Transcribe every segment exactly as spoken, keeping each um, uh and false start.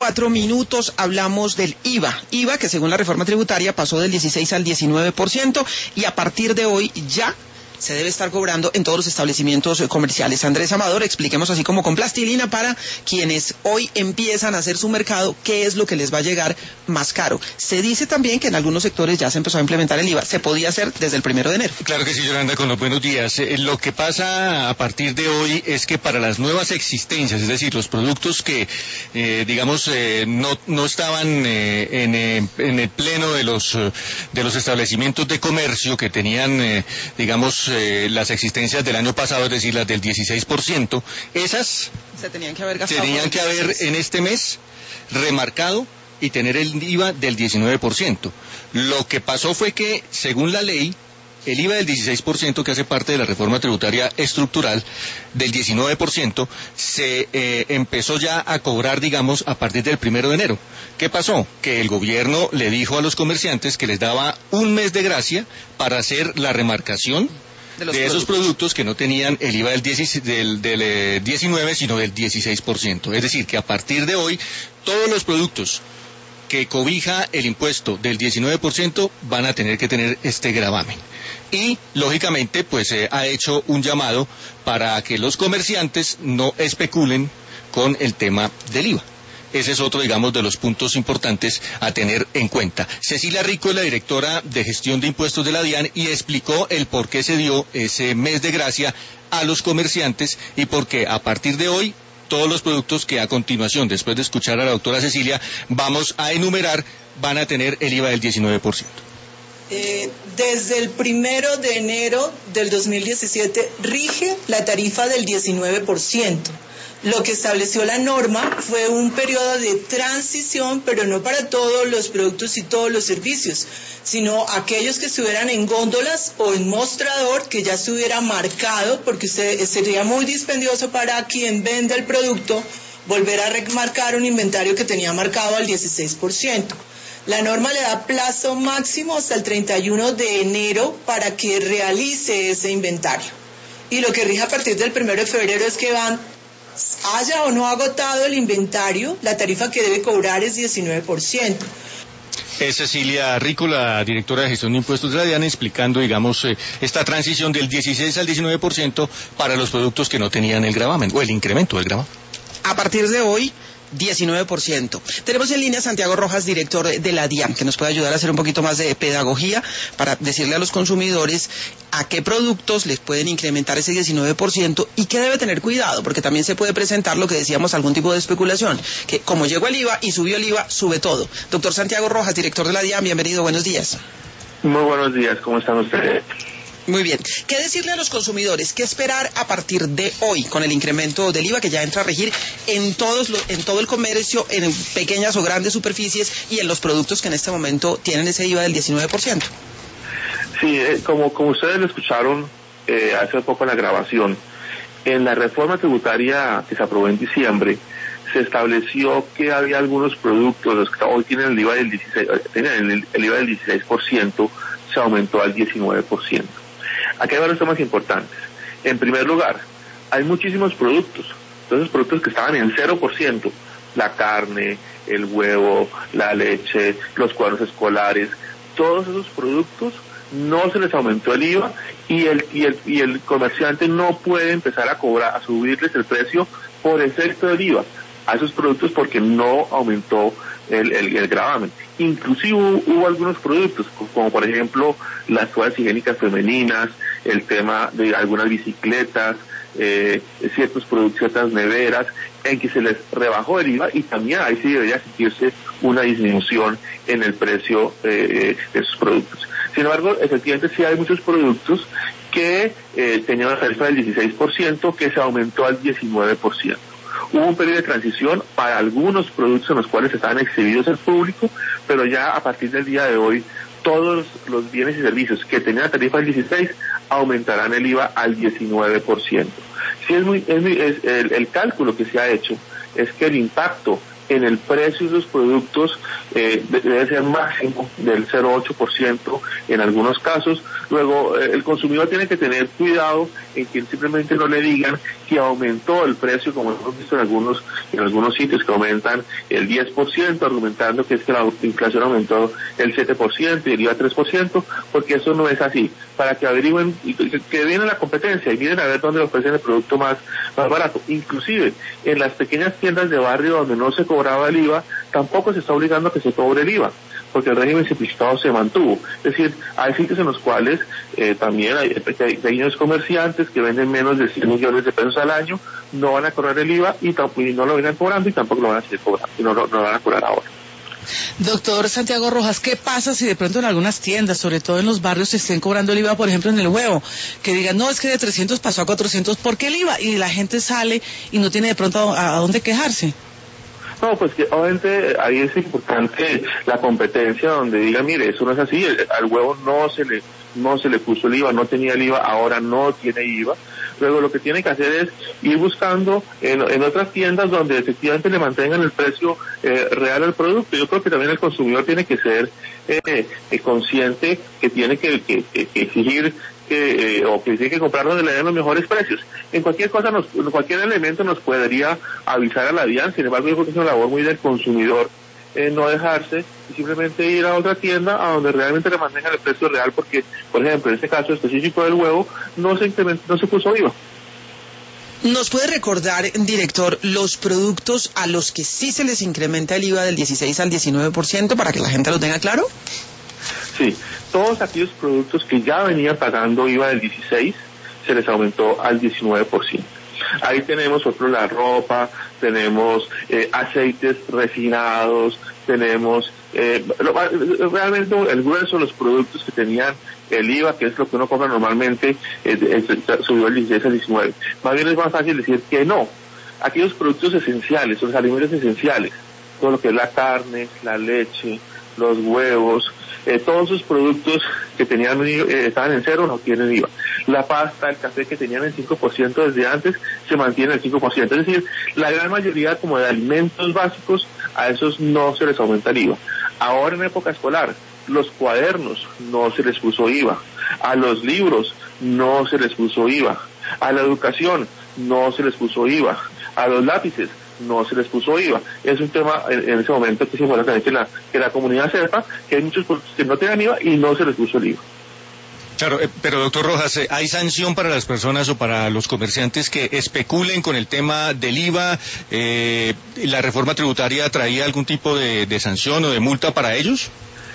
Cuatro minutos hablamos del I V A. I V A que según la reforma tributaria pasó del dieciséis al diecinueve por ciento y a partir de hoy ya se debe estar cobrando en todos los establecimientos comerciales. Andrés Amador, expliquemos así como con plastilina para quienes hoy empiezan a hacer su mercado, qué es lo que les va a llegar más caro. Se dice también que en algunos sectores ya se empezó a implementar el I V A. Se podía hacer desde el primero de enero. Claro que sí, Yolanda, con los buenos días. Eh, lo que pasa a partir de hoy es que para las nuevas existencias, es decir, los productos que, eh, digamos, eh, no, no estaban eh, en, eh, en el pleno de los, eh, de los establecimientos de comercio que tenían, eh, digamos, Eh, las existencias del año pasado, es decir, las del dieciséis por ciento, esas se tenían que haber gastado tenían que haber en este mes remarcado y tener el I V A del diecinueve por ciento. Lo que pasó fue que, según la ley, el I V A del dieciséis por ciento, que hace parte de la reforma tributaria estructural, del diecinueve por ciento, se eh, empezó ya a cobrar, digamos, a partir del primero de enero. ¿Qué pasó? Que el gobierno le dijo a los comerciantes que les daba un mes de gracia para hacer la remarcación de, de esos productos que no tenían el I V A del, diez, del, del eh, diecinueve, sino del dieciséis por ciento. Es decir, que a partir de hoy, todos los productos que cobija el impuesto del diecinueve por ciento van a tener que tener este gravamen. Y, lógicamente, pues eh, ha hecho un llamado para que los comerciantes no especulen con el tema del I V A. Ese es otro, digamos, de los puntos importantes a tener en cuenta. Cecilia Rico es la directora de gestión de impuestos de la DIAN y explicó el por qué se dio ese mes de gracia a los comerciantes y por qué a partir de hoy todos los productos que a continuación, después de escuchar a la doctora Cecilia, vamos a enumerar, van a tener el I V A del diecinueve por ciento. Eh, desde el primero de enero del dos mil diecisiete rige la tarifa del diecinueve por ciento. Lo que estableció la norma fue un periodo de transición, pero no para todos los productos y todos los servicios, sino aquellos que estuvieran en góndolas o en mostrador, que ya estuviera marcado, porque usted, sería muy dispendioso para quien vende el producto volver a remarcar un inventario que tenía marcado al dieciséis por ciento. La norma le da plazo máximo hasta el treinta y uno de enero para que realice ese inventario. Y lo que rige a partir del primero de febrero es que van, haya o no agotado el inventario, la tarifa que debe cobrar es diecinueve por ciento. Es Cecilia Rico, la directora de gestión de impuestos de la DIAN, explicando, digamos, eh, esta transición del dieciséis al diecinueve por ciento para los productos que no tenían el gravamen, o el incremento del gravamen. A partir de hoy, diecinueve por ciento. Tenemos en línea a Santiago Rojas, director de la DIAN, que nos puede ayudar a hacer un poquito más de pedagogía para decirle a los consumidores a qué productos les pueden incrementar ese diecinueve por ciento y qué debe tener cuidado, porque también se puede presentar lo que decíamos, algún tipo de especulación, que como llegó el I V A y subió el I V A, sube todo. Doctor Santiago Rojas, director de la DIAN, bienvenido, buenos días. Muy buenos días, ¿cómo están ustedes? Muy bien. ¿Qué decirle a los consumidores? ¿Qué esperar a partir de hoy con el incremento del I V A que ya entra a regir en todos los, en todo el comercio, en pequeñas o grandes superficies y en los productos que en este momento tienen ese I V A del diecinueve por ciento? Sí, eh, como, como ustedes lo escucharon eh, hace poco en la grabación, en la reforma tributaria que se aprobó en diciembre, se estableció que había algunos productos, los que hoy tienen el I V A del dieciséis, tienen el, el I V A del dieciséis por ciento, se aumentó al diecinueve por ciento. Aquí hay varios temas importantes. En primer lugar, hay muchísimos productos. Entonces, productos que estaban en cero por ciento, la carne, el huevo, la leche, los cuadernos escolares, todos esos productos no se les aumentó el I V A y el, y el, y el comerciante no puede empezar a cobrar, a subirles el precio por efecto del I V A a esos productos porque no aumentó el, el, el gravamen. Inclusive hubo, hubo algunos productos, como por ejemplo las toallas higiénicas femeninas, el tema de algunas bicicletas, eh, ciertos productos, ciertas neveras, en que se les rebajó el I V A y también ahí sí debería existirse una disminución en el precio eh, de esos productos. Sin embargo, efectivamente sí hay muchos productos que eh, tenían una tarifa del dieciséis por ciento que se aumentó al diecinueve por ciento. Hubo un periodo de transición para algunos productos en los cuales estaban exhibidos al público, pero ya a partir del día de hoy todos los bienes y servicios que tenían la tarifa del dieciséis aumentarán el I V A al diecinueve por ciento. Sí, es muy, es muy, es el, el cálculo que se ha hecho es que el impacto en el precio de los productos eh, debe ser máximo del cero coma ocho por ciento en algunos casos. Luego, eh, el consumidor tiene que tener cuidado en que simplemente no le digan que que aumentó el precio, como hemos visto en algunos en algunos sitios que aumentan el diez por ciento, argumentando que es que la inflación aumentó el siete por ciento y el I V A tres por ciento, porque eso no es así. Para que averigüen, que viene la competencia y miren a ver dónde ofrecen el producto más, más barato. Inclusive, en las pequeñas tiendas de barrio donde no se cobraba el I V A, tampoco se está obligando a que se cobre el I V A, porque el régimen simplificado se mantuvo. Es decir, hay sitios en los cuales eh, también hay pequeños comerciantes que venden menos de cien millones de pesos al año, no van a cobrar el I V A y, y no lo vienen cobrando y tampoco lo van a seguir cobrando, y no, no, no lo van a cobrar ahora. Doctor Santiago Rojas, ¿qué pasa si de pronto en algunas tiendas, sobre todo en los barrios, se estén cobrando el I V A, por ejemplo en el huevo? Que digan, no, es que de trescientos pasó a cuatrocientos, ¿por qué el I V A? Y la gente sale y no tiene de pronto a, a dónde quejarse. No, pues que obviamente ahí es importante la competencia donde diga, mire, eso no es así, al huevo no se le no se le puso el I V A, no tenía el I V A, ahora no tiene I V A. Luego lo que tiene que hacer es ir buscando en, en otras tiendas donde efectivamente le mantengan el precio eh, real al producto. Yo creo que también el consumidor tiene que ser eh, eh, consciente que tiene que, que, que, que exigir que, eh, o que tiene que comprar donde le den los mejores precios. En cualquier cosa, nos, en cualquier elemento nos podría avisar a la DIAN. Sin embargo, yo creo que es una labor muy del consumidor eh, no dejarse y simplemente ir a otra tienda a donde realmente le mantengan el precio real, porque, por ejemplo, en este caso específico del huevo, no se incrementó, no se puso I V A. ¿Nos puede recordar, director, los productos a los que sí se les incrementa el I V A del dieciséis al diecinueve por ciento para que la gente lo tenga claro? Sí, todos aquellos productos que ya venían pagando I V A del dieciséis se les aumentó al diecinueve por ciento. Ahí tenemos, por ejemplo, la ropa, tenemos eh, aceites refinados, tenemos eh, realmente el grueso de los productos que tenían el I V A, que es lo que uno compra normalmente, eh, subió el dieciséis al diecinueve. Más bien es más fácil decir que no. Aquellos productos esenciales, los alimentos esenciales, todo lo que es la carne, la leche, los huevos, eh, todos esos productos que tenían eh, estaban en cero no tienen I V A. La pasta, el café que tenían el cinco por ciento desde antes se mantiene el cinco por ciento. Es decir, la gran mayoría como de alimentos básicos, a esos no se les aumenta el I V A. Ahora en época escolar, los cuadernos no se les puso I V A. A los libros no se les puso I V A. A la educación no se les puso I V A. A los lápices no se les puso I V A. Es un tema en, en ese momento que es importante que la, que la comunidad sepa que hay muchos productos que no tengan I V A y no se les puso el I V A. Claro, eh, pero doctor Rojas, eh, ¿hay sanción para las personas o para los comerciantes que especulen con el tema del I V A? Eh, ¿La reforma tributaria traía algún tipo de, de sanción o de multa para ellos?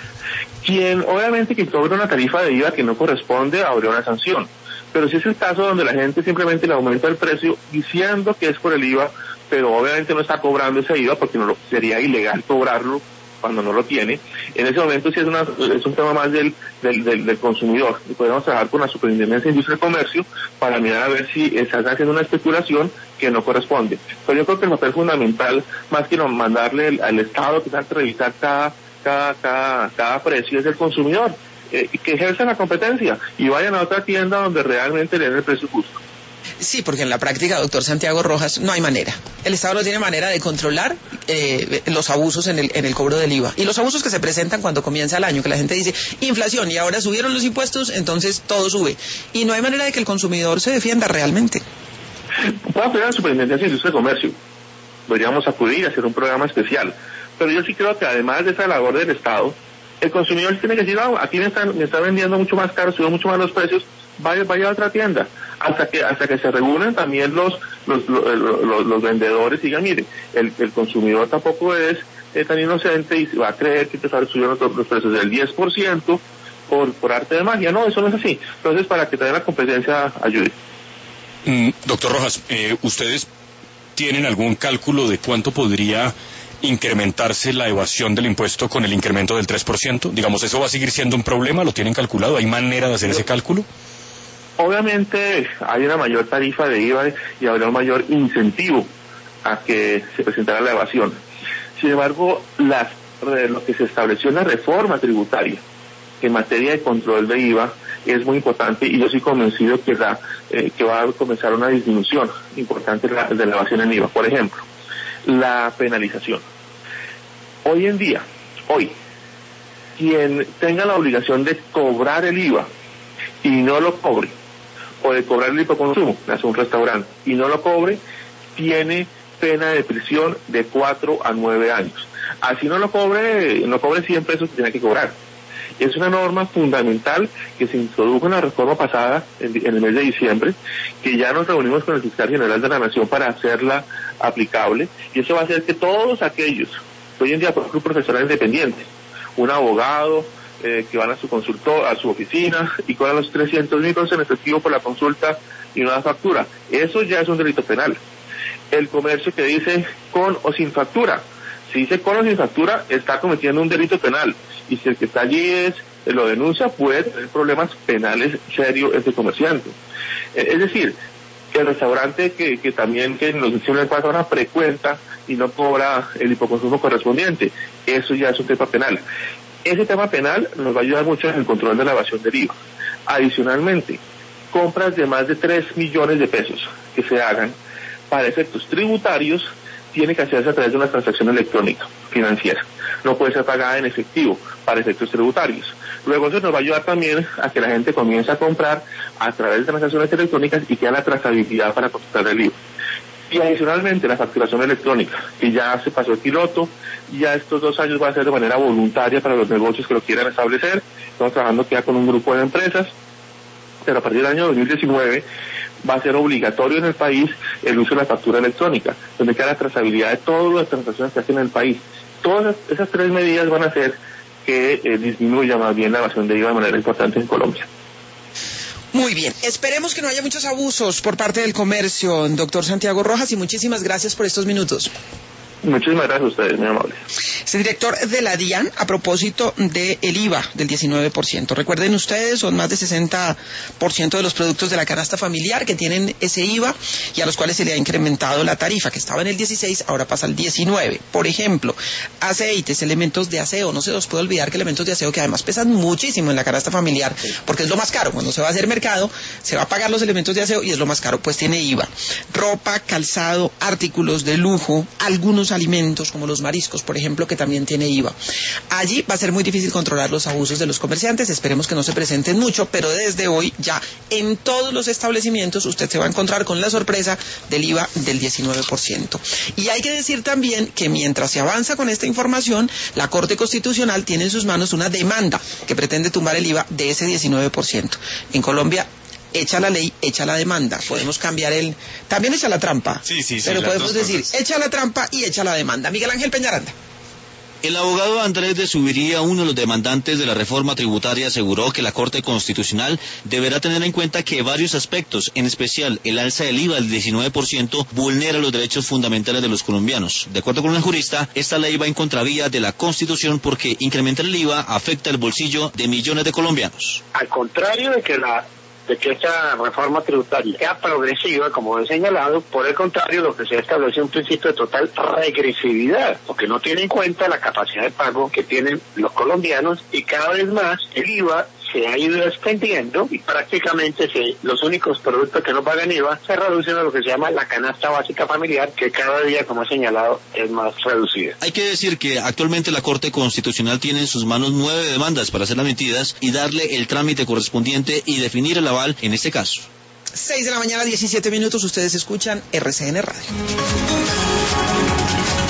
Quien, obviamente, que cobra una tarifa de I V A que no corresponde, habría una sanción. Pero si es el caso donde la gente simplemente le aumenta el precio diciendo que es por el I V A, pero obviamente no está cobrando ese I V A porque no lo, sería ilegal cobrarlo cuando no lo tiene, en ese momento sí es, una, es un tema más del, del, del, del consumidor, y podemos trabajar con la Superintendencia de Industria y Comercio para mirar a ver si están haciendo una especulación que no corresponde. Pero yo creo que el papel fundamental, más que no mandarle el, al Estado que tenga que revisar cada, cada, cada, cada precio, es el consumidor, eh, que ejerza la competencia y vayan a otra tienda donde realmente le den el precio justo. Sí, porque en la práctica, doctor Santiago Rojas, no hay manera. El Estado no tiene manera de controlar eh, los abusos en el, en el cobro del I V A. Y los abusos que se presentan cuando comienza el año, que la gente dice, inflación, y ahora subieron los impuestos, entonces todo sube. Y no hay manera de que el consumidor se defienda realmente. Puedo acudir a la Superintendencia de Industria y Comercio. Podríamos acudir a hacer un programa especial. Pero yo sí creo que además de esa labor del Estado, el consumidor tiene que decir, ah, aquí me están, me están vendiendo mucho más caro, suben mucho más los precios, vaya, vaya a otra tienda. Hasta que hasta que se regulen también los los, los, los, los vendedores y digan, mire, el, el consumidor tampoco es eh, tan inocente y va a creer que te están subiendo los, los precios del diez por ciento por, por arte de magia. No, eso no es así. Entonces, para que también la competencia ayude. Mm, doctor Rojas, eh, ¿ustedes tienen algún cálculo de cuánto podría incrementarse la evasión del impuesto con el incremento del tres por ciento? Digamos, ¿eso va a seguir siendo un problema? ¿Lo tienen calculado? ¿Hay manera de hacer ese cálculo? Obviamente hay una mayor tarifa de I V A y habrá un mayor incentivo a que se presentara la evasión. Sin embargo, las, lo que se estableció en la reforma tributaria en materia de control de I V A es muy importante y yo estoy convencido que, la, eh, que va a comenzar una disminución importante de la, de la evasión en I V A. Por ejemplo, la penalización. Hoy en día, hoy, quien tenga la obligación de cobrar el I V A y no lo cobre, o de cobrar el hipoconsumo, hace un restaurante, y no lo cobre, tiene pena de prisión de cuatro a nueve años. Así no lo cobre, no cobre cien pesos que tiene que cobrar. Es una norma fundamental que se introdujo en la reforma pasada, en, en el mes de diciembre, que ya nos reunimos con el fiscal general de la Nación para hacerla aplicable, y eso va a hacer que todos aquellos, hoy en día por ejemplo un profesional independiente, un abogado, eh, que van a su consultor, a su oficina y cobran los trescientos mil pesos en efectivo por la consulta y no da factura, eso ya es un delito penal. El comercio que dice con o sin factura, si dice con o sin factura, está cometiendo un delito penal. Y si el que está allí es, lo denuncia, puede tener problemas penales serios ese comerciante. Es decir, el restaurante que, que también que nos siempre pasa una frecuenta y no cobra el hipoconsumo correspondiente, eso ya es un tema penal. Ese tema penal nos va a ayudar mucho en el control de la evasión del I V A. Adicionalmente, compras de más de tres millones de pesos que se hagan para efectos tributarios tiene que hacerse a través de una transacción electrónica financiera. No puede ser pagada en efectivo para efectos tributarios. Luego eso nos va a ayudar también a que la gente comience a comprar a través de transacciones electrónicas y que haya la trazabilidad para consultar el I V A. Y adicionalmente la facturación electrónica, que ya se pasó el piloto, ya estos dos años va a ser de manera voluntaria para los negocios que lo quieran establecer. Estamos trabajando ya con un grupo de empresas, pero a partir del año dos mil diecinueve va a ser obligatorio en el país el uso de la factura electrónica, donde queda la trazabilidad de todas las transacciones que hacen en el país. Todas esas tres medidas van a hacer que eh, disminuya más bien la evasión de I V A de manera importante en Colombia. Muy bien, esperemos que no haya muchos abusos por parte del comercio, doctor Santiago Rojas, y muchísimas gracias por estos minutos. Muchísimas gracias a ustedes, muy amables. Es el director de la DIAN a propósito del I V A del diecinueve por ciento. Recuerden ustedes, son más de sesenta por ciento de los productos de la canasta familiar que tienen ese I V A y a los cuales se le ha incrementado la tarifa, que estaba en el dieciséis, ahora pasa al diecinueve. Por ejemplo, aceites, elementos de aseo. No se nos puede olvidar que elementos de aseo que además pesan muchísimo en la canasta familiar, porque es lo más caro. Cuando se va a hacer mercado, se va a pagar los elementos de aseo y es lo más caro, pues tiene I V A. Ropa, calzado, artículos de lujo, algunos alimentos como los mariscos, por ejemplo, que también tiene I V A. Allí va a ser muy difícil controlar los abusos de los comerciantes, esperemos que no se presenten mucho, pero desde hoy ya en todos los establecimientos usted se va a encontrar con la sorpresa del I V A del diecinueve por ciento. Y hay que decir también que mientras se avanza con esta información, la Corte Constitucional tiene en sus manos una demanda que pretende tumbar el I V A de ese diecinueve por ciento. En Colombia, echa la ley, echa la demanda. Podemos cambiar el... También echa la trampa. Sí, sí, sí. Pero podemos decir, cosas. echa la trampa y echa la demanda. Miguel Ángel Peñaranda. El abogado Andrés de Subiría, uno de los demandantes de la reforma tributaria, aseguró que la Corte Constitucional deberá tener en cuenta que varios aspectos, en especial el alza del I V A del diecinueve por ciento, vulnera los derechos fundamentales de los colombianos. De acuerdo con el jurista, esta ley va en contravía de la Constitución porque incrementar el I V A afecta el bolsillo de millones de colombianos. Al contrario de que la de que esta reforma tributaria sea progresiva, como he señalado, por el contrario, lo que se establece es un principio de total regresividad, porque no tiene en cuenta la capacidad de pago que tienen los colombianos y cada vez más el I V A se ha ido extendiendo y prácticamente se, los únicos productos que no pagan I V A se reducen a lo que se llama la canasta básica familiar, que cada día, como he señalado, es más reducida. Hay que decir que actualmente la Corte Constitucional tiene en sus manos nueve demandas para ser admitidas y darle el trámite correspondiente y definir el aval en este caso. seis de la mañana, diecisiete minutos, ustedes escuchan R C N Radio.